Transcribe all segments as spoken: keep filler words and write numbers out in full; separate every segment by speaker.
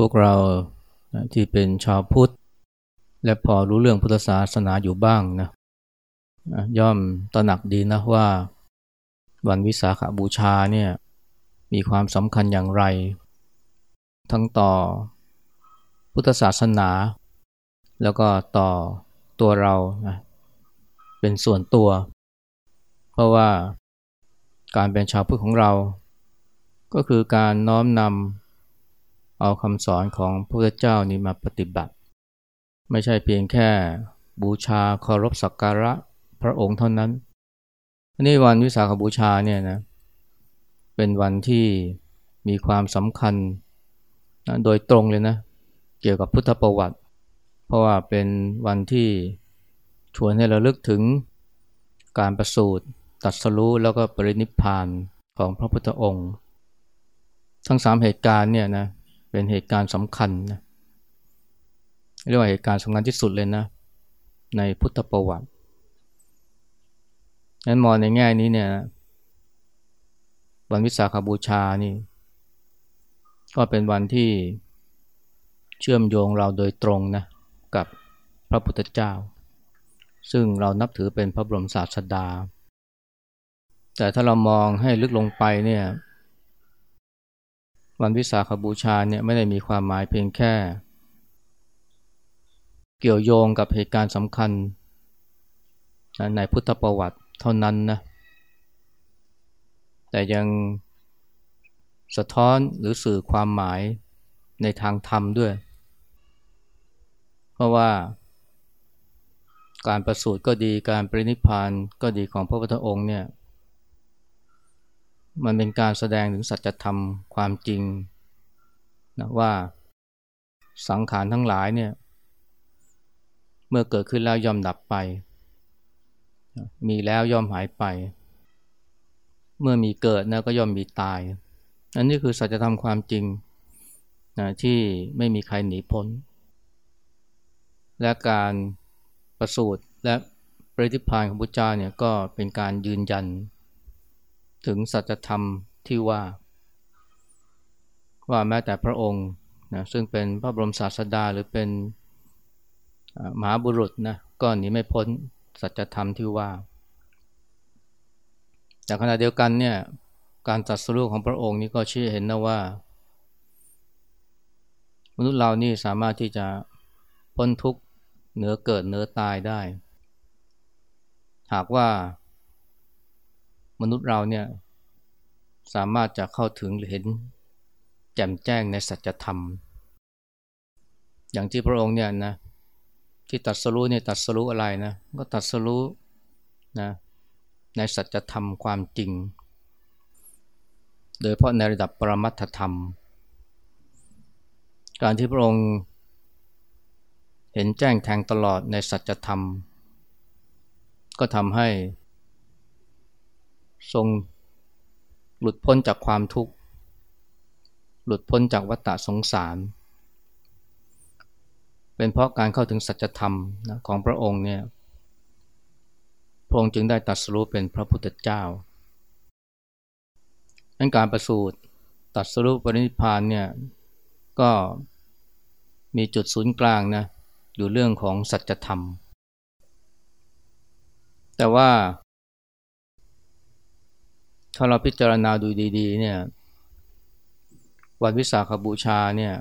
Speaker 1: วกเรานะที่เป็นชาวพุทธและพอรู้เรื่องพุทธศาสนาอยู่บ้างนะนะย่อมตระหนักดีนะว่าวันวิสาขบูชาเนี่ยมีความสำคัญอย่างไรทั้งต่อพุทธศาสนาแล้วก็ต่อตัวเรานะเป็นส่วนตัวเพราะว่าการเป็นชาวพุทธของเราก็คือการน้อมนำเอาคำสอนของพระพุทธเจ้านี้มาปฏิบัติไม่ใช่เพียงแค่บูชาเคารพสักการะพระองค์เท่านั้นอันนี้วันวิสาขบูชาเนี่ยนะเป็นวันที่มีความสำคัญนะโดยตรงเลยนะเกี่ยวกับพุทธประวัติเพราะว่าเป็นวันที่ชวนให้เราลึกถึงการประสูติตรัสรู้แล้วก็ปรินิพพานของพระพุทธองค์ทั้งสามเหตุการณ์เนี่ยนะเป็นเหตุการณ์สำคัญนะเรียกว่าเหตุการณ์สำคัญที่สุดเลยนะในพุทธประวัติงั้นมองในแง่นี้เนี่ยวันวิสาขบูชานี่ก็เป็นวันที่เชื่อมโยงเราโดยตรงนะกับพระพุทธเจ้าซึ่งเรานับถือเป็นพระบรมศาสดาแต่ถ้าเรามองให้ลึกลงไปเนี่ยวันวิสาขบูชาเนี่ยไม่ได้มีความหมายเพียงแค่เกี่ยวโยงกับเหตุการณ์สำคัญในพุทธประวัติเท่านั้นนะแต่ยังสะท้อนหรือสื่อความหมายในทางธรรมด้วยเพราะว่าการประสูติก็ดีการปรินิพพานก็ดีของพระพุทธองค์เนี่ยมันเป็นการแสดงถึงสัจธรรมความจริงนะว่าสังขารทั้งหลายเนี่ยเมื่อเกิดขึ้นแล้วย่อมดับไปมีแล้วย่อมหายไปเมื่อมีเกิดนะก็ย่อมมีตายอันนี้คือสัจธรรมความจริงนะที่ไม่มีใครหนีพ้นและการประสูติและปรินิพพานของพุทธเจ้าเนี่ยก็เป็นการยืนยันถึงสัจธรรมที่ว่าว่าแม้แต่พระองค์นะซึ่งเป็นพระบรมศาสดาหรือเป็นมหาบุรุษนะก็หนีไม่พ้นสัจธรรมที่ว่าแต่ขณะเดียวกันเนี่ยการตรัสรู้ของพระองค์นี้ก็ชี้เห็นนะว่ามนุษย์เรานี่สามารถที่จะพ้นทุกข์เหนือเกิดเหนือตายได้หากว่ามนุษย์เราเนี่ยสามารถจะเข้าถึงหรือเห็นแจ่มแจ้งในสัจธรรมอย่างที่พระองค์เนี่ยนะที่ตรัสรู้เนี่ยตรัสรู้อะไรนะก็ตรัสรู้นะในสัจธรรมความจริงโดยเฉพาะในระดับปรมัตถธรรมการที่พระองค์เห็นแจ้งแทงตลอดในสัจธรรมก็ทำให้ทรงหลุดพ้นจากความทุกข์หลุดพ้นจากวัฏฏะสงสารเป็นเพราะการเข้าถึงสัจธรรมนะของพระองค์เนี่ยพระองค์จึงได้ตรัสรู้เป็นพระพุทธเจ้าดังการประสูติตรัสรู้ปรินิพพานเนี่ยก็มีจุดศูนย์กลางนะอยู่เรื่องของสัจธรรมแต่ว่าถ้าเราพิจารณาดูดีๆเนี่ยวันวิสาขบูชาเนี่ย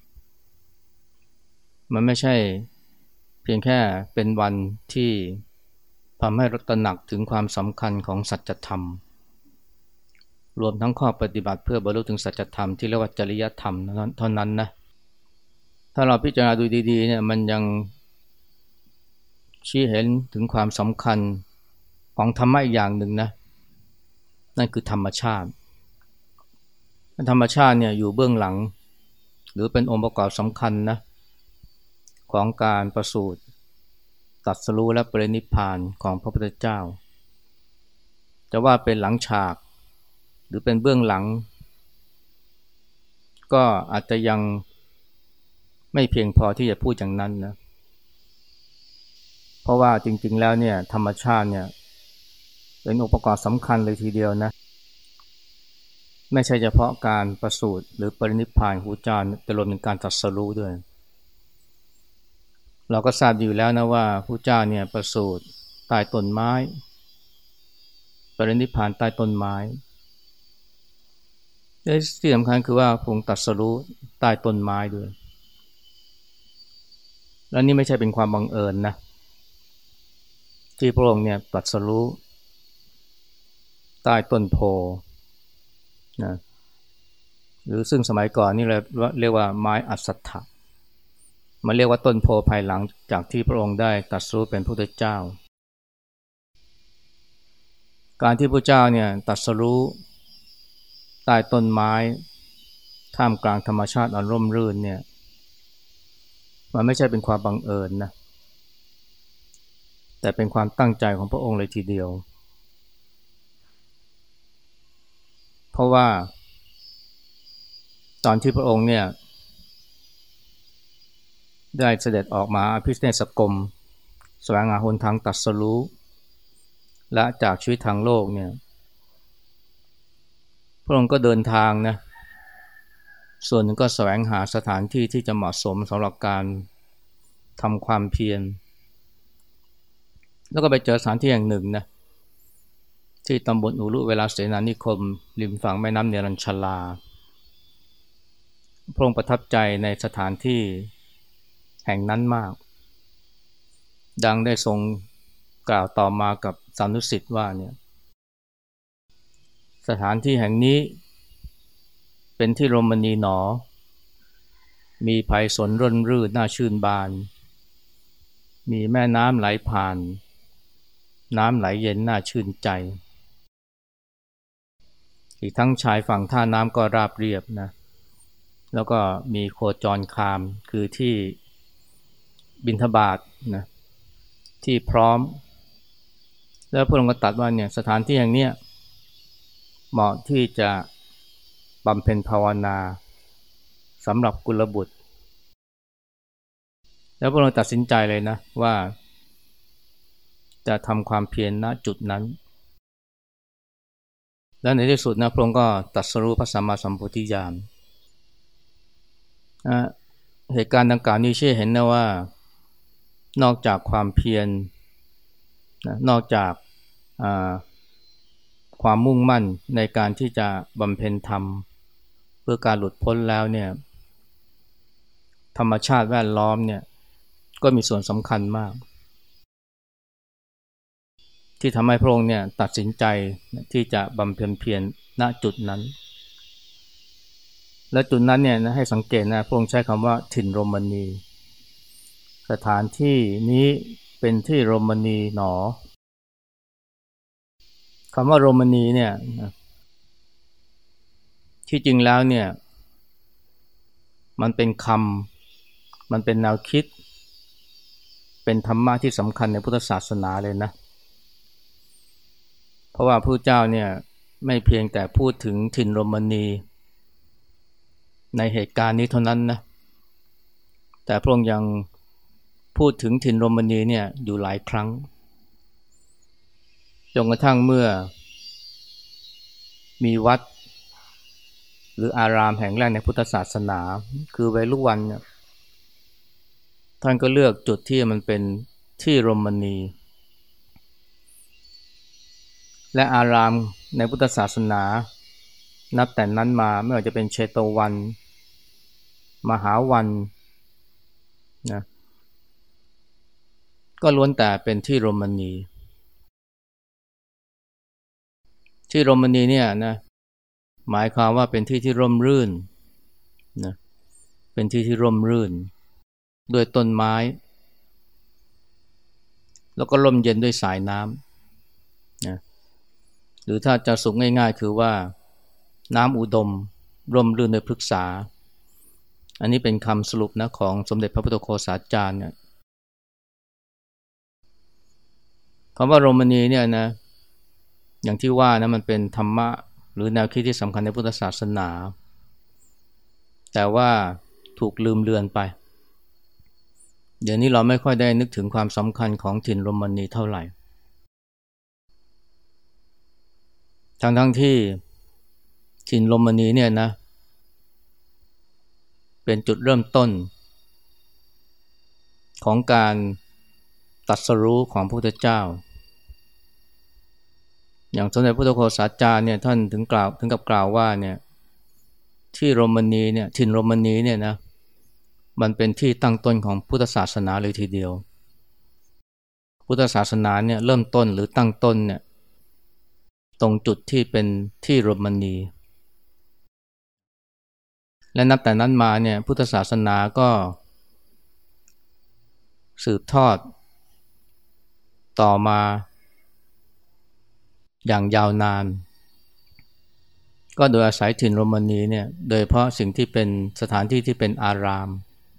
Speaker 1: มันไม่ใช่เพียงแค่เป็นวันที่ทำให้เราตระหนักถึงความสำคัญของสัจธรรมรวมทั้งข้อปฏิบัติเพื่อบรรลุถึงสัจธรรมที่เรียกว่าจริยธรรมเท่านั้นนะถ้าเราพิจารณาดูดีๆเนี่ยมันยังชี้เห็นถึงความสำคัญของธรรมะอีกอย่างหนึ่งนะนั่นคือธรรมชาติธรรมชาติเนี่ยอยู่เบื้องหลังหรือเป็นองค์ประกอบสำคัญนะของการประสูติตรัสรู้และปรินิพพานของพระพุทธเจ้าแต่ว่าเป็นหลังฉากหรือเป็นเบื้องหลังก็อาจจะยังไม่เพียงพอที่จะพูดอย่างนั้นนะเพราะว่าจริงๆแล้วเนี่ยธรรมชาติเนี่ยเป็นองค์ประกอบสำคัญเลยทีเดียวนะไม่ใช่เฉพาะการประสูติหรือปรินิพพานของพระเจ้าแต่รวมถึงการตรัสรู้ด้วยเราก็ทราบอยู่แล้วนะว่าพระเจ้าเนี่ยประสูติใต้ต้นไม้ปรินิพพานใต้ต้นไม้และที่สำคัญคือว่าพระองค์ตรัสรู้ใต้ต้นไม้ด้วยและนี่ไม่ใช่เป็นความบังเอิญนะที่พระองค์เนี่ยตรัสรู้ใต้ต้นโพนะหรือซึ่งสมัยก่อนนี่เราเรียกว่าไม้อัศถะมาเรียกว่าต้นโพภายหลังจากที่พระองค์ได้ตรัสรู้เป็นพระพุทธเจ้าการที่พระเจ้าเนี่ยตรัสรู้ใต้ต้นไม้ท่ามกลางธรรมชาติอันร่มรื่นเนี่ยมันไม่ใช่เป็นความบังเอิญนะแต่เป็นความตั้งใจของพระองค์เลยทีเดียวเพราะว่าตอนที่พระองค์เนี่ยได้เสด็จออกมาอภิเษกสกรมแสวงหาหนทางตรัสรู้และจากชีวิตทางโลกเนี่ยพระองค์ก็เดินทางนะส่วนหนึ่งก็แสวงหาสถานที่ที่จะเหมาะสมสำหรับการทำความเพียรแล้วก็ไปเจอสถานที่แห่งหนึ่งนะที่ตำบลอุรุเวลาเสนานิคมริมฝั่งแม่น้ำเนรัญชลาพระองค์ประทับใจในสถานที่แห่งนั้นมากดังได้ทรงกล่าวต่อมากับสานุสิทธิ์ว่าเนี่ยสถานที่แห่งนี้เป็นที่รมณีหนอมีไผ่สนร่นรื่นน่าชื่นบานมีแม่น้ำไหลผ่านน้ำไหลเย็นน่าชื่นใจอีกทั้งชายฝั่งท่าน้ำก็ราบเรียบนะแล้วก็มีโคจรคามคือที่บิณฑบาตนะที่พร้อมแล้วพระองค์ก็ตรัสว่าเนี่ยสถานที่อย่างเนี้ยเหมาะที่จะบำเพ็ญภาวนาสำหรับกุลบุตรแล้วพระองค์ตัดสินใจเลยนะว่าจะทำความเพียรณจุดนั้นและในที่สุดนะพระองค์ก็ตรัสรู้พระสัมมาสัมโพธิญาณเหตุการณ์ดังกล่าวนี้ชี้เห็นนะว่านอกจากความเพียรนะนอกจากความมุ่งมั่นในการที่จะบำเพ็ญธรรมเพื่อการหลุดพ้นแล้วเนี่ยธรรมชาติแวดล้อมเนี่ยก็มีส่วนสำคัญมากที่ทำให้พระองค์เนี่ยตัดสินใจที่จะบำเพ็ญเพียรณจุดนั้นและจุดนั้นเนี่ยนะให้สังเกตนะพระองค์ใช้คำว่าถิ่นโรมณีสถานที่นี้เป็นที่โรมณีหนอคำว่าโรมณีเนี่ยที่จริงแล้วเนี่ยมันเป็นคำมันเป็นแนวคิดเป็นธรรมะที่สำคัญในพุทธศาสนาเลยนะเพราะว่าพระเจ้าเนี่ยไม่เพียงแต่พูดถึงถิ่นโรมณีในเหตุการณ์นี้เท่านั้นนะแต่พระองค์ยังพูดถึงถิ่นโรมณีเนี่ยอยู่หลายครั้งจนกระทั่งเมื่อมีวัดหรืออารามแห่งแรกในพุทธศาสนาคือเวฬุวันเนี่ยท่านก็เลือกจุดที่มันเป็นที่โรมณีและอารามในพุทธศาสนานับแต่นั้นมาไม่ว่าจะเป็นเชโตวันมหาวันนะก็ล้วนแต่เป็นที่โรมณีที่โรมณีเนี่ยนะหมายความว่าเป็นที่ที่ร่มรื่นนะเป็นที่ที่ร่มรื่นด้วยต้นไม้แล้วก็ร่มเย็นด้วยสายน้ำนะหรือถ้าจะสุขง่ายๆคือว่าน้ำอุดมร่มรื่นด้วยพฤกษาอันนี้เป็นคำสรุปนะของสมเด็จพระพุทธโฆษาจารย์เนี่ยคำว่าโรมณีเนี่ยนะอย่างที่ว่านะมันเป็นธรรมะหรือแนวคิดที่สำคัญในพุทธศาสนาแต่ว่าถูกลืมเลือนไปเดี๋ยวนี้เราไม่ค่อยได้นึกถึงความสำคัญของถิ่นโรมณีเท่าไหร่ทั้งทั้งที่ถิ่นโรมานีเนี่ยนะเป็นจุดเริ่มต้นของการตรัสรู้ของพระพุทธเจ้าอย่างสมเด็จพระพุทธโฆษาจารย์เนี่ยท่านถึงกล่าวถึงกับกล่าวว่าเนี่ยที่โรมานีเนี่ยถิ่นโรมานีเนี่ยนะมันเป็นที่ตั้งต้นของพุทธศาสนาเลยทีเดียวพุทธศาสนาเนี่ยเริ่มต้นหรือตั้งต้นเนี่ยตรงจุดที่เป็นที่โรมานีและนับแต่นั้นมาเนี่ยพุทธศาสนาก็สืบทอดต่อมาอย่างยาวนานก็โดยอาศัยถิ่นโรมานีเนี่ยโดยเพราะสิ่งที่เป็นสถานที่ที่เป็นอาราม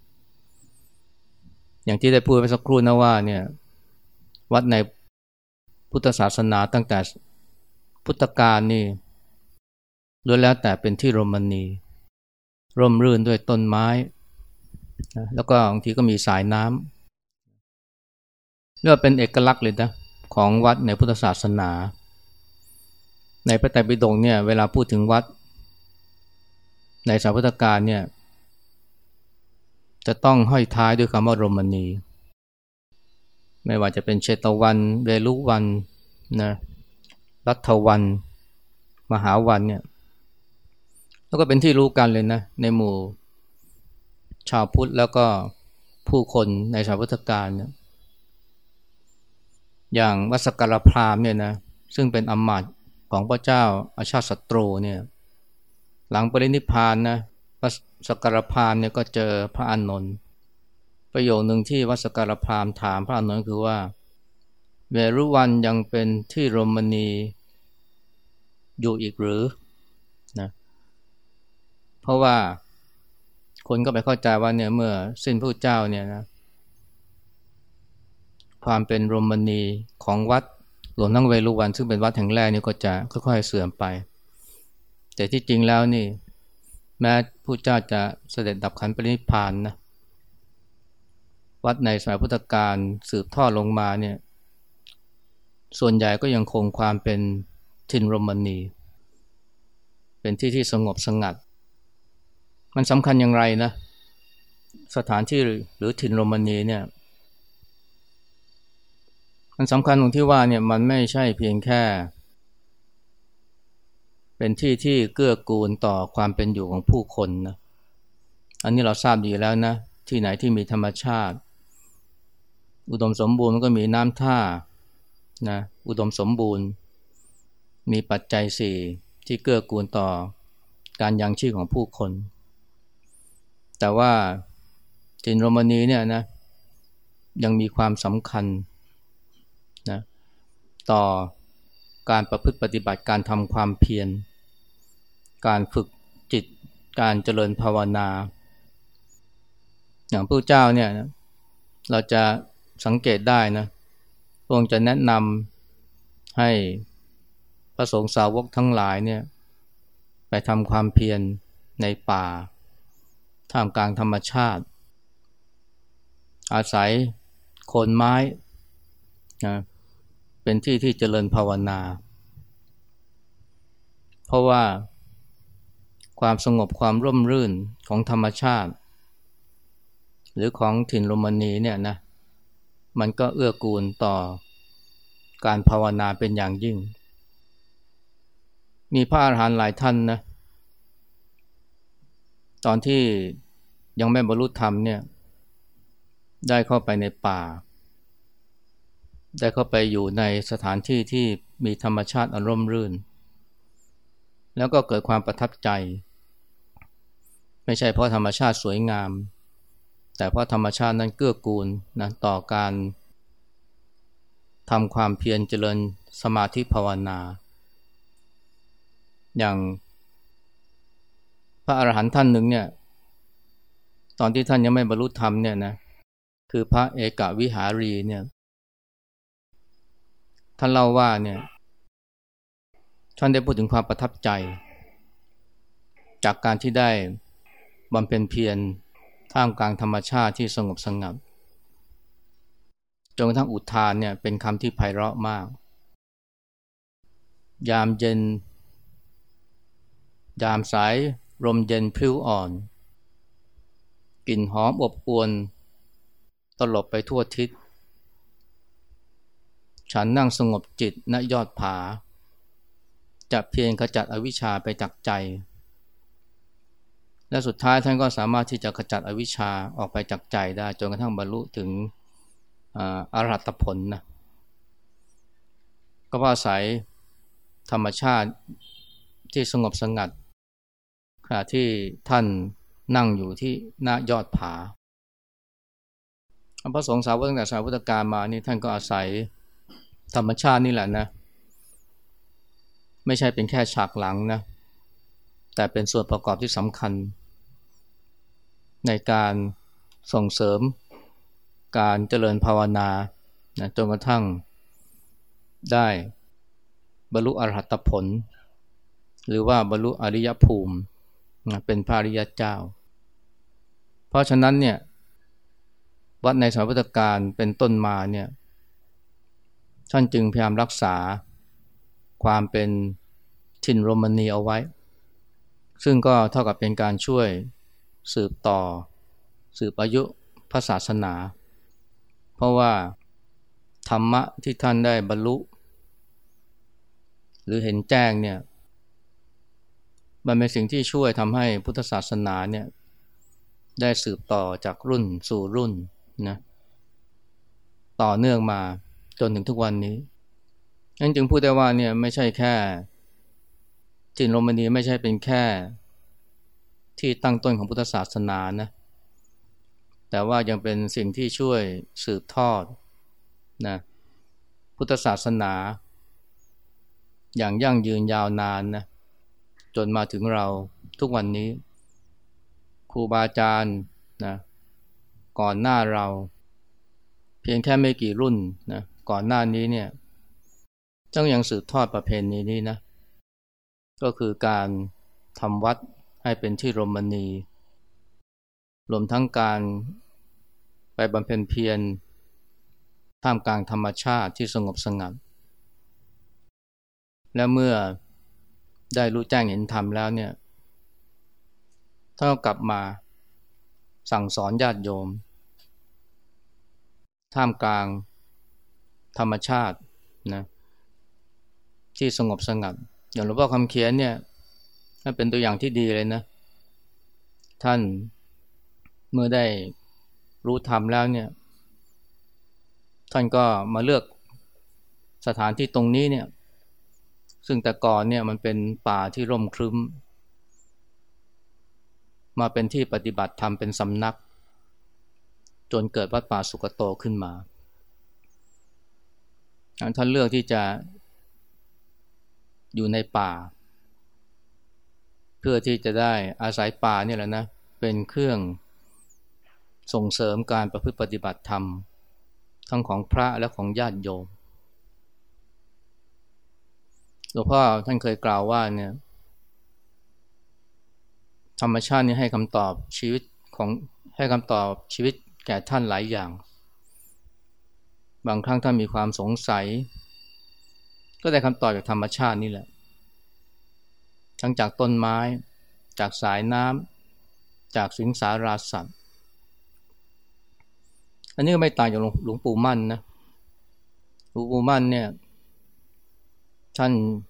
Speaker 1: อย่างที่ได้พูดไปสักครู่นะว่าเนี่ยวัดในพุทธศาสนาตั้งแต่พุทธกาลนี่ล้วนแล้วแต่เป็นที่โรมานีร่มรื่นด้วยต้นไม้นะแล้วก็บางทีก็มีสายน้ำเรียกว่าเป็นเอกลักษณ์เลยนะของวัดในพุทธศาสนาในพระไตรปิฎกเนี่ยเวลาพูดถึงวัดในสมัยพุทธกาลเนี่ยจะต้องห้อยท้ายด้วยคำว่าโรมานีไม่ว่าจะเป็นเชตวันเวลุวันนะรัฐวันมหาวันเนี่ยแล้วก็เป็นที่รู้กันเลยนะในหมู่ชาวพุทธแล้วก็ผู้คนในสมัยพุทธกาลเนี่ยอย่างวัดสักการพราหมณ์เนี่ยนะซึ่งเป็นอำมาตย์ของพระเจ้าอาชาติศัตรูเนี่ยหลังปรินิพพานนะวัดสักการพราหมณ์เนี่ยก็เจอพระอานนท์ประโยคนึงที่วัดสักการพราหมณ์ถามพระอานนท์คือว่าเวรุวันยังเป็นที่โรมานีอยู่อีกหรือนะเพราะว่าคนก็ไปเข้าใจว่าเนี่ยเมื่อสิ้นพระเจ้าเนี่ยนะความเป็นโรมานีของวัดหลวงนั่งเวรุวันซึ่งเป็นวัดแห่งแรกนี่ก็จะค่อยๆเสื่อมไปแต่ที่จริงแล้วนี่แม้พระเจ้าจะเสด็จดับขันธ์ปรินิพพานนะวัดในสมัยพุทธกาลสืบทอดลงมาเนี่ยส่วนใหญ่ก็ยังคงความเป็นถิ่นโรมานีเป็นที่ที่สงบสงัดมันสำคัญอย่างไรนะสถานที่หรือถิ่นโรมานีเนี่ยมันสำคัญตรงที่ว่าเนี่ยมันไม่ใช่เพียงแค่เป็นที่ที่เกื้อกูลต่อความเป็นอยู่ของผู้คนนะอันนี้เราทราบดีแล้วนะที่ไหนที่มีธรรมชาติอุดมสมบูรณ์มันก็มีน้ำท่านะอุดมสมบูรณ์มีปัจจัยสี่ที่เกื้อกูลต่อการยังชีพของผู้คนแต่ว่าถิ่นโรมานีเนี่ยนะยังมีความสำคัญนะต่อการประพฤติปฏิบัติการทำความเพียรการฝึกจิตการเจริญภาวนาอย่างพระเจ้าเนี่ยนะเราจะสังเกตได้นะพระองค์จะแนะนำให้พระสงฆ์สาวกทั้งหลายเนี่ยไปทำความเพียรในป่าท่ามกลางธรรมชาติอาศัยโคนไม้นะเป็นที่ที่เจริญภาวนาเพราะว่าความสงบความร่มรื่นของธรรมชาติหรือของถิ่นโรมานีเนี่ยนะมันก็เอื้อกูลต่อการภาวนาเป็นอย่างยิ่งมีพระอรหันต์หลายท่านนะตอนที่ยังไม่บรรลุธรรมเนี่ยได้เข้าไปในป่าได้เข้าไปอยู่ในสถานที่ที่มีธรรมชาติอันร่มรื่นแล้วก็เกิดความประทับใจไม่ใช่เพราะธรรมชาติสวยงามแต่เพราะธรรมชาตินั้นเกื้อกูลนะต่อการทำความเพียรเจริญสมาธิภาวนาอย่างพระอรหันต์ท่านหนึ่งเนี่ยตอนที่ท่านยังไม่บรรลุธรรมเนี่ยนะคือพระเอกวิหารีเนี่ยท่านเล่าว่าเนี่ยท่านได้พูดถึงความประทับใจจากการที่ได้บำเพ็ญเพียรท่ามกลางธรรมชาติที่สงบสงัดจนกระทั่งอุทานเนี่ยเป็นคำที่ไพเราะมากยามเย็นยามสายลมเย็นพลิ้วอ่อนกลิ่นหอมอบอวลตลบไปทั่วทิศฉันนั่งสงบจิตณยอดผาจะเพียงขจัดอวิชชาไปจากใจและสุดท้ายท่านก็สามารถที่จะขจัดอวิชชาออกไปจากใจได้จนกระทั่งบรรลุถึงอรหัตผลนะก็เพราะอาศัยธรรมชาติที่สงบสงัดขณะที่ท่านนั่งอยู่ที่หน้ายอดผาพระสงฆ์สาวกตั้งแต่สมัยพุทธกาลมานี่ท่านก็อาศัยธรรมชาตินี่แหละนะไม่ใช่เป็นแค่ฉากหลังนะแต่เป็นส่วนประกอบที่สำคัญในการส่งเสริมการเจริญภาวนานะจนกระทั่งได้บรรลุอรหัตผลหรือว่าบรรลุอริยภูมินะเป็นพระอริยเจ้าเพราะฉะนั้นเนี่ยวัดในสมัยพุทธกาลเป็นต้นมาเนี่ยท่านจึงพยายามรักษาความเป็นถิ่นโรมานีเอาไว้ซึ่งก็เท่ากับเป็นการช่วยสืบต่อสืบอายุพระศาสนาเพราะว่าธรรมะที่ท่านได้บรรลุหรือเห็นแจ้งเนี่ยมันเป็นสิ่งที่ช่วยทำให้พุทธศาสนาเนี่ยได้สืบต่อจากรุ่นสู่รุ่นนะต่อเนื่องมาจนถึงทุกวันนี้นั่นจึงพูดได้ว่าเนี่ยไม่ใช่แค่ถิ่นโรมานีไม่ใช่เป็นแค่ที่ตั้งต้นของพุทธศาสนานะแต่ว่ายังเป็นสิ่งที่ช่วยสืบทอดนะพุทธศาสนาอย่างยั่งยืนยาวนานนะจนมาถึงเราทุกวันนี้ครูบาอาจารย์นะก่อนหน้าเราเพียงแค่ไม่กี่รุ่นนะก่อนหน้านี้เนี่ยต้องยังสืบทอดประเพณีนี้นะก็คือการทำวัดให้เป็นที่โรมานีรวมทั้งการไปบำเพ็ญเพียรท่ามกลางธรรมชาติที่สงบสงัดและเมื่อได้รู้แจ้งเห็นธรรมแล้วเนี่ยท่านก็กลับมาสั่งสอนญาติโยมท่ามกลางธรรมชาตินะที่สงบสงัดอย่างหลวงพ่อคำเขียนเนี่ยเป็นตัวอย่างที่ดีเลยนะท่านเมื่อได้รู้ธรรมแล้วเนี่ยท่านก็มาเลือกสถานที่ตรงนี้เนี่ยซึ่งแต่ก่อนเนี่ยมันเป็นป่าที่ร่มครึ้มมาเป็นที่ปฏิบัติธรรมเป็นสำนักจนเกิดวัดป่าสุกโตขึ้นมาท่านเลือกที่จะอยู่ในป่าเพื่อที่จะได้อาศัยป่าเนี่ยแหละนะเป็นเครื่องส่งเสริมการประพฤติปฏิบัติธรรมทั้งของพระและของญาติโยมหลวงพ่อท่านเคยกล่าวว่าเนี่ยธรรมชาตินี้ให้คำตอบชีวิตของให้คำตอบชีวิตแก่ท่านหลายอย่างบางครั้งท่านมีความสงสัยก็ได้คำตอบจากธรรมชาตินี่แหละทั้งจากต้นไม้จากสายน้ำจากสิงสาราสัตว์อันนี้ก็ไม่ต่างจากหลวงปู่มั่นนะหลวงปู่มั่นเนี่ยท่าน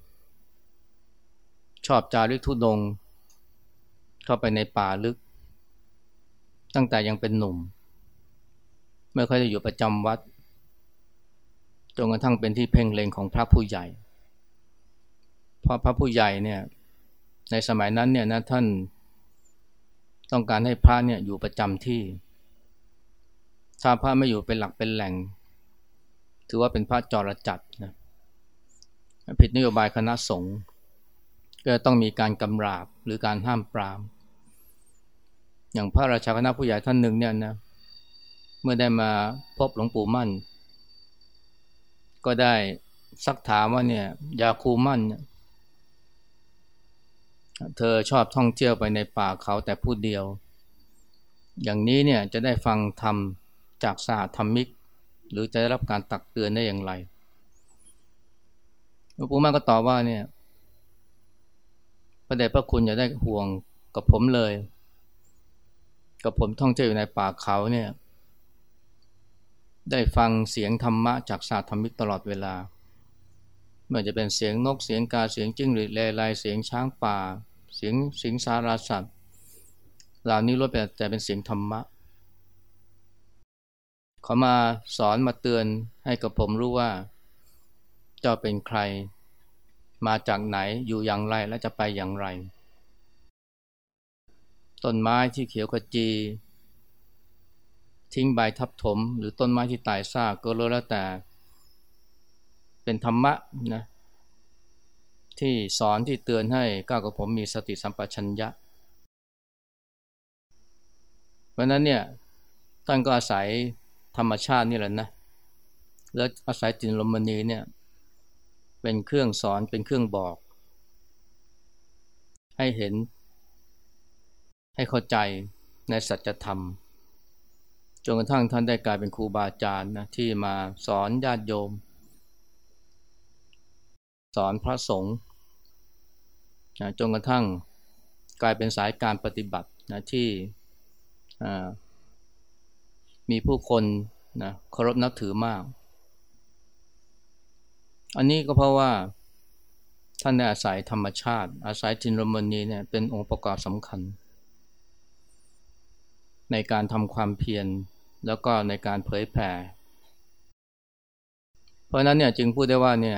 Speaker 1: ชอบจาริกธุดงค์เข้าไปในป่าลึกตั้งแต่ยังเป็นหนุ่มไม่ค่อยได้อยู่ประจำวัดจนกระทั่งเป็นที่เพ่งเล็งของพระผู้ใหญ่เพราะพระผู้ใหญ่เนี่ยในสมัยนั้นเนี่ยนะท่านต้องการให้พระเนี่ยอยู่ประจำที่ถ้าพระไม่อยู่เป็นหลักเป็นแหล่งถือว่าเป็นพระจรจัดนะผิดนโยบายคณะสงฆ์ก็ต้องมีการกำราบหรือการห้ามปรามอย่างพระราชาคณะผู้ใหญ่ท่านหนึ่งเนี่ยนะเมื่อได้มาพบหลวงปู่มั่นก็ได้ซักถามว่าเนี่ยยาคูมั่นเนี่ยเธอชอบท่องเที่ยวไปในป่าเขาแต่ผู้เดียวอย่างนี้เนี่ยจะได้ฟังธรรมจากสหธรรมิกหรือจะได้รับการตักเตือนได้อย่างไรหลวงปู่มั่นก็ตอบว่าเนี่ยพระเดชพระคุณอย่าได้ห่วงกับผมเลยกับผมท่องเที่ยวอยู่ในป่าเขาเนี่ยได้ฟังเสียงธรรมะจากศาสตร์ธรรมิกตลอดเวลาไม่ว่าจะเป็นเสียงนกเสียงกาเสียงจิ้งหรีดเลไลเสียงช้างป่าเสียงสิงสารสัตว์เหล่านี้ล้วนเป็นแต่เป็นเสียงธรรมะเขามาสอนมาเตือนให้กับผมรู้ว่าเจ้าเป็นใครมาจากไหนอยู่อย่างไรและจะไปอย่างไรต้นไม้ที่เขียวขจีทิ้งใบทับถมหรือต้นไม้ที่ตายซากก็แล้วแต่เป็นธรรมะนะที่สอนที่เตือนให้ก้าวกับผมมีสติสัมปชัญญะเพราะนั้นเนี่ยท่านก็อาศัยธรรมชาตินี่แหละนะแล้วอาศัยจิตรมณีเนี่ยเป็นเครื่องสอนเป็นเครื่องบอกให้เห็นให้เข้าใจในสัจธรรมจนกระทั่งท่านได้กลายเป็นครูบาอาจารย์นะที่มาสอนญาติโยมสอนพระสงฆ์นะจนกระทั่งกลายเป็นสายการปฏิบัตินะที่มีผู้คนนะเคารพนับถือมากอันนี้ก็เพราะว่าท่านได้อาศัยธรรมชาติอาศัยจินรมณีเนี่ยเป็นองค์ประกอบสำคัญในการทำความเพียรแล้วก็ในการเผยแผ่เพราะนั้นเนี่ยจึงพูดได้ว่าเนี่ย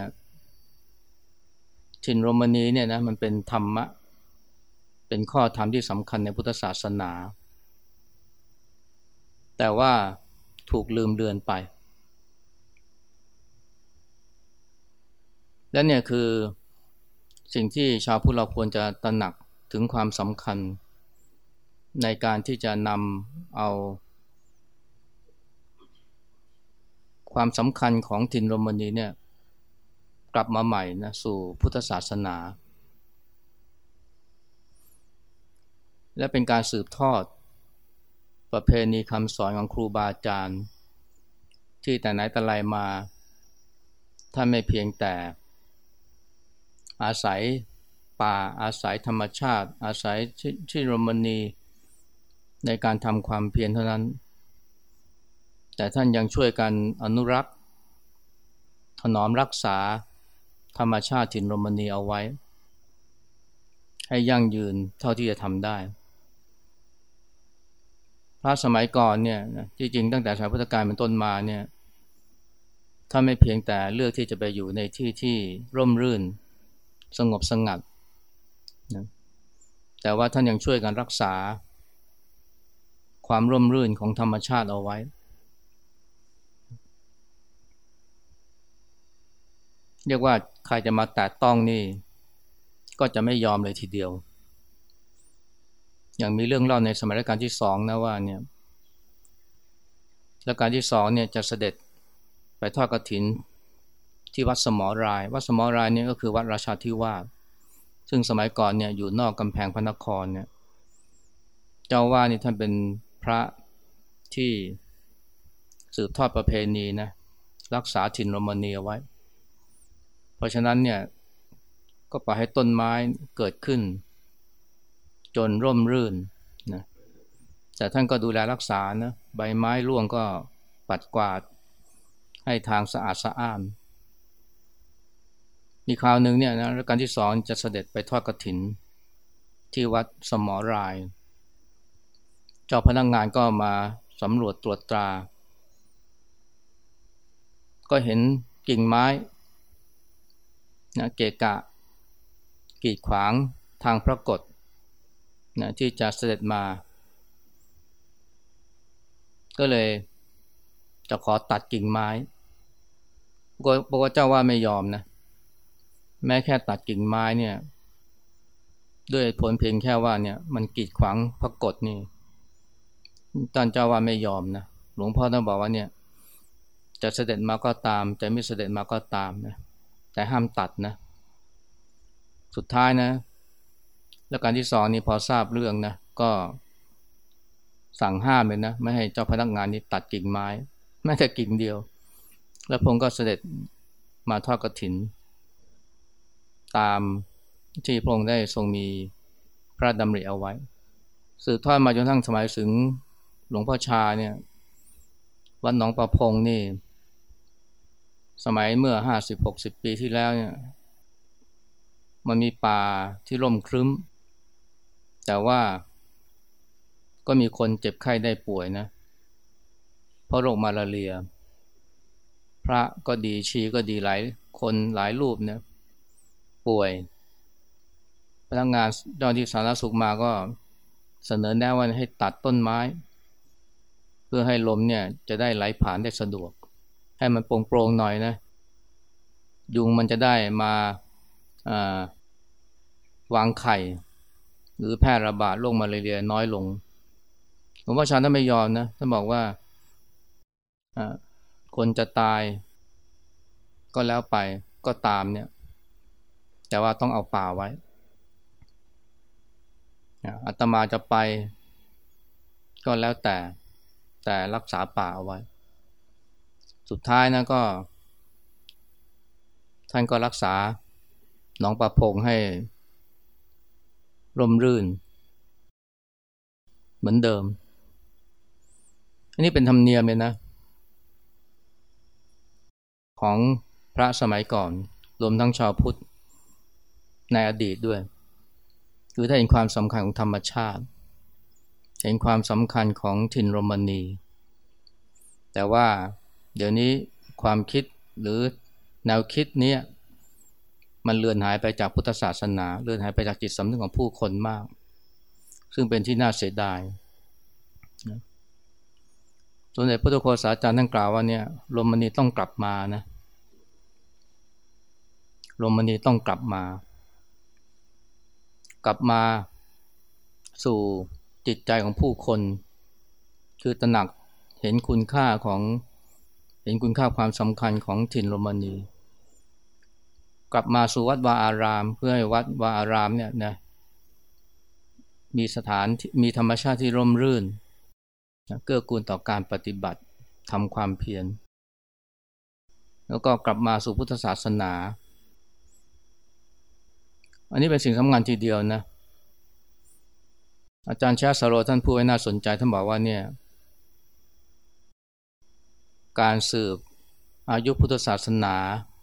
Speaker 1: จินรมณีเนี่ยนะมันเป็นธรรมะเป็นข้อธรรมที่สำคัญในพุทธศาสนาแต่ว่าถูกลืมเลือนไปและเนี่ยคือสิ่งที่ชาวพุทธเราควรจะตระหนักถึงความสำคัญในการที่จะนำเอาความสำคัญของทินรมณีเนี่ยกลับมาใหม่นะสู่พุทธศาสนาและเป็นการสืบทอดประเพณีคำสอนของครูบาอาจารย์ที่แต่ไหนแต่ไรมาถ้าไม่เพียงแต่อาศัยป่าอาศัยธรรมชาติอาศัยทินรมณีในการทำความเพียรเท่านั้นแต่ท่านยังช่วยกันอนุรักษ์ถนอมรักษาธรรมชาติทินรมณีเอาไว้ให้ยั่งยืนเท่าที่จะทำได้พระสมัยก่อนเนี่ยจริงๆตั้งแต่สมัยพุทธกาลเป็นต้นมาเนี่ยท่านไม่เพียงแต่เลือกที่จะไปอยู่ในที่ที่ร่มรื่นสงบสงัดนะแต่ว่าท่านยังช่วยกันรักษาความร่มรื่นของธรรมชาติเอาไว้เรียกว่าใครจะมาแตะต้องนี่ก็จะไม่ยอมเลยทีเดียวอย่างมีเรื่องเล่าในสมัยรัชกาลที่สองนะว่าเนี่ยรัชกาลที่สองเนี่ยจะเสด็จไปทอดกฐินที่วัดสมรรายวัดสมรรายเนี่ยก็คือวัดราชาธิวาสซึ่งสมัยก่อนเนี่ยอยู่นอกกำแพงพระนครเนี่ยเจ้าว่านี่ท่านเป็นพระที่สืบทอดประเพณีนะรักษาทินรมณีเอาไว้เพราะฉะนั้นเนี่ยก็ปล่อยให้ต้นไม้เกิดขึ้นจนร่มรื่นนะแต่ท่านก็ดูแลรักษานะใบไม้ร่วงก็ปัดกวาดให้ทางสะอาดสะอ้านมีคราวหนึ่งเนี่ยนะรัชกาลที่สองจะเสด็จไปทอดกฐินที่วัดสมรรายเจ้าพนักงานก็มาสำรวจตรวจตราก็เห็นกิ่งไม้นะเกะกะกีดขวางทางพระกฐนะที่จะเสด็จมาก็เลยจะขอตัดกิ่งไม้บอกว่าเจ้าว่าไม่ยอมนะแม้แค่ตัดกิ่งไม้เนี่ยด้วยผลเพียงแค่ว่าเนี่ยมันกีดขวางพระกฐนี่ท่านเจ้าว่าไม่ยอมนะหลวงพ่อท่านบอกว่าเนี่ยจะเสด็จมาก็ตามจะไม่เสด็จมาก็ตามนะแต่ห้ามตัดนะสุดท้ายนะแล้วการที่สองนี่พอทราบเรื่องนะก็สั่งห้ามเลยนะไม่ให้เจ้าพนักงานนี้ตัดกิ่งไม้แม้แต่กิ่งเดียวแล้วพระองค์ก็เสด็จมาทอดกฐินตามที่พระองค์ได้ทรงมีพระดำริเอาไว้สืบทอดมาจนทั้งสมัยถึงหลวงพ่อชาเนี่ยวัดหนองประพงนี่สมัยเมื่อห้าสิบหกสิบปีที่แล้วเนี่ยมันมีป่าที่ร่มครึ้มแต่ว่าก็มีคนเจ็บไข้ได้ป่วยนะเพราะโรคมาลาเรียพระก็ดีชีก็ดีหลายคนหลายรูปเนี่ยป่วยพนักงานเจ้าหน้าที่สาธารณสุขมาก็เสนอแนะว่าให้ตัดต้นไม้เพื่อให้ลมเนี่ยจะได้ไหลผ่านได้สะดวกให้มันโปร่งๆหน่อยนะยุงมันจะได้มาวางไข่หรือแพร่ระบาดโรคมาลาเรียน้อยลงหลวงพ่อชาท่านไม่ยอมนะท่านบอกว่าคนจะตายก็แล้วไปก็ตามเนี่ยแต่ว่าต้องเอาป่าไว้อาตมาจะไปก็แล้วแต่แต่รักษาป่าเอาไว้สุดท้ายนะก็ท่านก็รักษาหนองประพงให้ร่มรื่นเหมือนเดิมอันนี้เป็นธรรมเนียมเลยนะของพระสมัยก่อนรวมทั้งชาวพุทธในอดีตด้วยคือถ้าเห็นความสำคัญของธรรมชาติเห็นความสำคัญของถิ่นโรมานีแต่ว่าเดี๋ยวนี้ความคิดหรือแนวคิดนี้มันเลือนหายไปจากพุทธศาสนาเลือนหายไปจากจิตสำนึกของผู้คนมากซึ่งเป็นที่น่าเสียดายสมเด็จพระพุทธโฆษาจารย์ท่านกล่าวว่าเนี่ยโรมานีต้องกลับมานะโรมานีต้องกลับมากลับมาสู่จิตใจของผู้คนคือตระหนักเห็นคุณค่าของเห็นคุณค่าความสำคัญของถิ่นโรมานีกลับมาสู่วัดวาอารามเพื่อให้วัดวาอารามเนี่ยนะมีสถานมีธรรมชาติที่ร่มรื่นนะเกื้อกูลต่อการปฏิบัติทำความเพียรแล้วก็กลับมาสู่พุทธศาสนาอันนี้เป็นสิ่งสำคัญทีเดียวนะอาจารย์ชาสโรท่านพูดไว้น่าสนใจท่านบอกว่าเนี่ยการสืบอายุพุทธศาสนา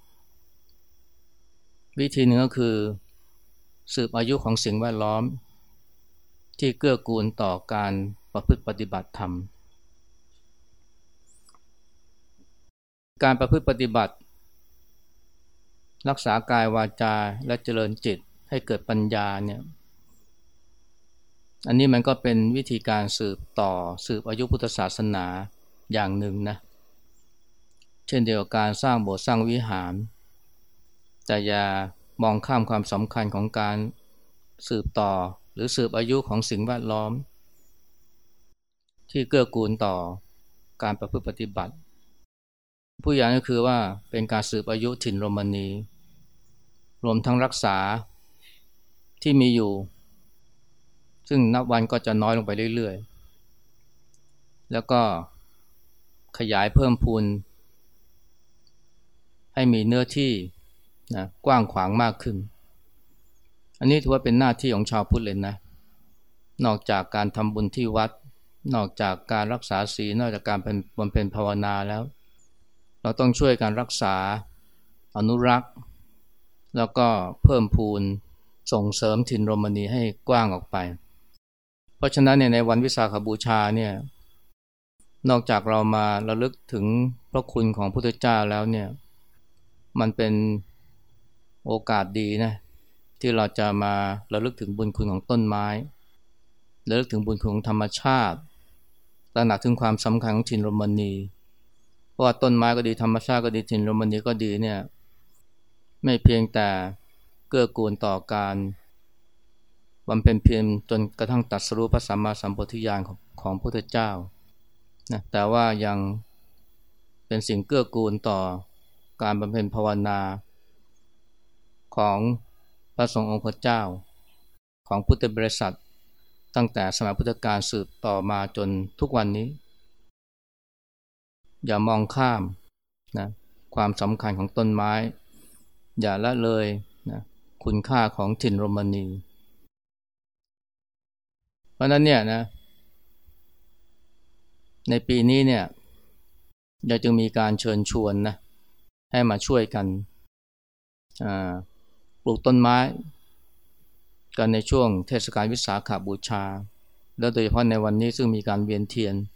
Speaker 1: วิธีหนึ่งก็คือสืบอายุของสิ่งแวดล้อมที่เกื้อกูลต่อการประพฤติปฏิบัติธรรมการประพฤติปฏิบัติรักษากายวาจาและเจริญจิตให้เกิดปัญญาเนี่ยอันนี้มันก็เป็นวิธีการสืบต่อสืบอายุพุทธศาสนาอย่างหนึ่งนะเช่นเดียวกับการสร้างโบสถ์สร้างวิหารแต่อย่ามองข้ามความสำคัญของการสืบต่อหรือสืบอายุของสิ่งแวดล้อมที่เกื้อกูลต่อการประพฤติปฏิบัติผู้อย่างก็คือว่าเป็นการสืบอายุถิ่นโรมานีรวมทั้งรักษาที่มีอยู่ซึ่งนับวันก็จะน้อยลงไปเรื่อยๆแล้วก็ขยายเพิ่มพูนให้มีเนื้อที่นะกว้างขวางมากขึ้นอันนี้ถือว่าเป็นหน้าที่ของชาวพุทธเลยนะนอกจากการทำบุญที่วัดนอกจากการรักษาศีลนอกจากการเป็นบำเพ็ญภาวนาแล้วเราต้องช่วยการรักษาอนุรักษ์แล้วก็เพิ่มพูนส่งเสริมถิ่นโรมานีให้กว้างออกไปเพราะฉะนั้นเนี่ยในวันวิสาขบูชาเนี่ยนอกจากเรามาระลึกถึงพระคุณของพระพุทธเจ้าแล้วเนี่ยมันเป็นโอกาสดีนะที่เราจะมาระลึกถึงบุญคุณของต้นไม้ระลึกถึงบุญคุณของธรรมชาติตระหนักถึงความสำคัญของถิ่นโรมานีเพราะว่าต้นไม้ก็ดีธรรมชาติก็ดีถิ่นโรมานีก็ดีเนี่ยไม่เพียงแต่เกื้อกูลต่อการบำเพ็ญเพียรจนกระทั่งตรัสรู้พระสัมมาสัมโพธิญาณของของพระพุทธเจ้านะแต่ว่ายังเป็นสิ่งเกื้อกูลต่อการบำเพ็ญภาวนาของพระสงฆ์องค์พระเจ้าของพุทธบริษัทตั้งแต่สมัยพุทธกาลสืบต่อมาจนทุกวันนี้อย่ามองข้ามนะความสำคัญของต้นไม้อย่าละเลยนะคุณค่าของถิ่นโรมานีเพราะนั้นเนี่ยนะในปีนี้เนี่ยเราจึงมีการเชิญชวนนะให้มาช่วยกันปลูกต้นไม้กันในช่วงเทศกาลวิสาขบูชาแล้วโดยเฉพาะในวันนี้ซึ่งมีการเวียนเทียน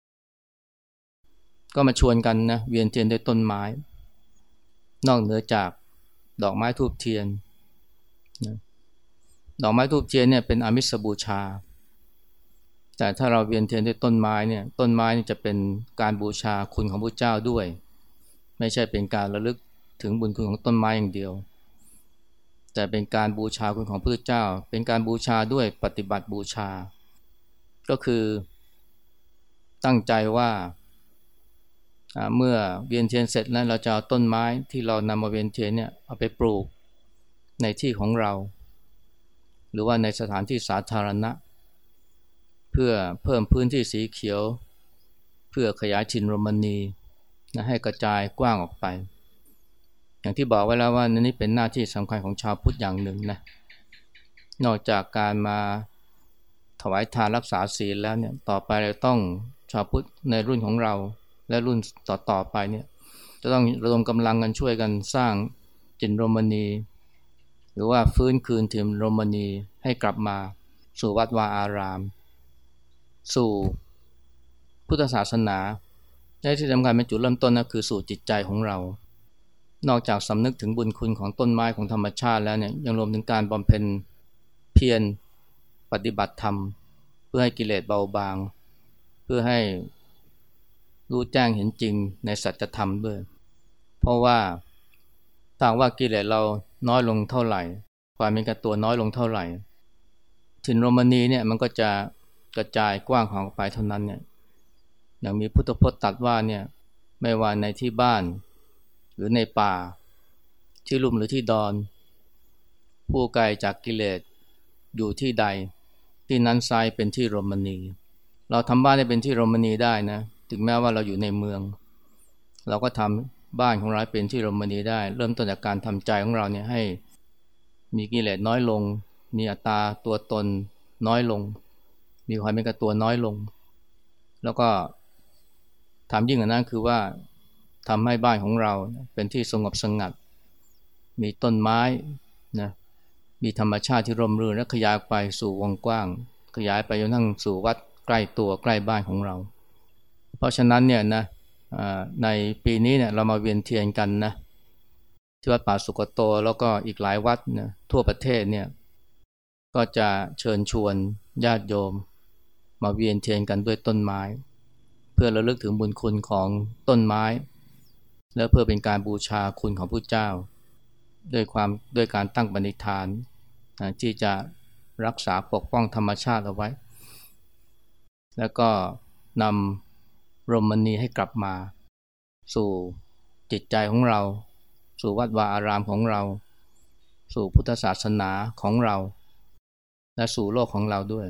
Speaker 1: ก็มาชวนกันนะเวียนเทียนด้วยต้นไม้นอกเหนือจากดอกไม้ธูปเทียนนะดอกไม้ธูปเทียนเนี่ยเป็นอามิสบูชาแต่ถ้าเราเวียนเทียนด้วยต้นไม้เนี่ยต้นไม้นี่จะเป็นการบูชาคุณของพระเจ้าด้วยไม่ใช่เป็นการระลึกถึงบุญคุณของต้นไม้อย่างเดียวแต่เป็นการบูชาคุณของพระเจ้าเป็นการบูชาด้วยปฏิบัติบูชาก็คือตั้งใจว่าเมื่อเวียนเทียนเสร็จแล้วเราจะเอาต้นไม้ที่เรานำมาเวียนเทียนเนี่ยเอาไปปลูกในที่ของเราหรือว่าในสถานที่สาธารณะเพื่อเพิ่มพื้นที่สีเขียวเพื่อขยายถิ่นโรมานีนะให้กระจายกว้างออกไปอย่างที่บอกไว้แล้วว่านี่เป็นหน้าที่สำคัญของชาวพุทธอย่างหนึ่งนะนอกจากการมาถวายทานรักษาศีลแล้วเนี่ยต่อไปเราต้องชาวพุทธในรุ่นของเราและรุ่นต่อๆไปเนี่ยจะต้องระดมกำลังกันช่วยกันสร้างถิ่นโรมานีหรือว่าฟื้นคืนถิ่นโรมานีให้กลับมาสู่วัดวาอารามสู่พุทธศาสนาและที่สำคัญเป็นจุดเริ่มต้นนะคือสู่จิตใจของเรานอกจากสำนึกถึงบุญคุณของต้นไม้ของธรรมชาติแล้วเนี่ยยังรวมถึงการบำเพ็ญเพียรปฏิบัติธรรมเพื่อให้กิเลสเบาบางเพื่อให้รู้แจ้งเห็นจริงในสัจธรรมด้วยเพราะว่าถ้าว่ากิเลสเราน้อยลงเท่าไหร่ความเป็นกับตัวน้อยลงเท่าไหร่ถิ่นโรมานีเนี่ยมันก็จะกระจายกว้างออกไปเท่านั้นเนี่ยอย่างมีพุทธพจน์ตรัสว่าเนี่ยไม่ว่าในที่บ้านหรือในป่าที่ลุ่มหรือที่ดอนผู้ไกลจากกิเลสอยู่ที่ใดที่นั้นไซเป็นที่โรมานีเราทำบ้านให้เป็นที่โรมานีได้นะถึงแม้ว่าเราอยู่ในเมืองเราก็ทำบ้านของเราเป็นที่โรมานีได้เริ่มต้นจากการทำใจของเราเนี่ยให้มีกิเลสน้อยลงมีอัตตาตัวตนน้อยลงมีความเป็นกับตัวน้อยลงแล้วก็ทำยิ่งกว่านั้นคือว่าทำให้บ้านของเราเป็นที่สงบสงัดมีต้นไม้นะมีธรรมชาติที่ร่มรื่นและขยายไปสู่วงกว้างขยายไปจนทั้งสู่วัดใกล้ตัวใกล้บ้านของเราเพราะฉะนั้นเนี่ยนะในปีนี้เนี่ยเรามาเวียนเทียนกันนะที่วัดป่าสุกโตแล้วก็อีกหลายวัดนะทั่วประเทศเนี่ยก็จะเชิญชวนญาติโยมมาเวียนเทียนกันด้วยต้นไม้เพื่อระลึกถึงบุญคุณของต้นไม้และเพื่อเป็นการบูชาคุณของพระเจ้าด้วยความด้วยการตั้งปณิธานนะที่จะรักษาปกป้องธรรมชาติเอาไว้แล้วก็นำโรมานีให้กลับมาสู่จิตใจของเราสู่วัดวาอารามของเราสู่พุทธศาสนาของเราและสู่โลกของเราด้วย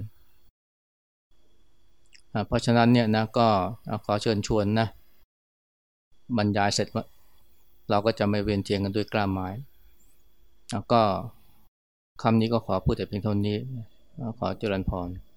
Speaker 1: เพราะฉะนั้นเนี่ยนะก็ขอเชิญชวนนะบรรยายเสร็จเราก็จะไม่เวียนเทียนกันด้วยกล้าไม้แล้วก็คำนี้ก็ขอพูดแต่เพียงเท่านี้ขอเจริญพร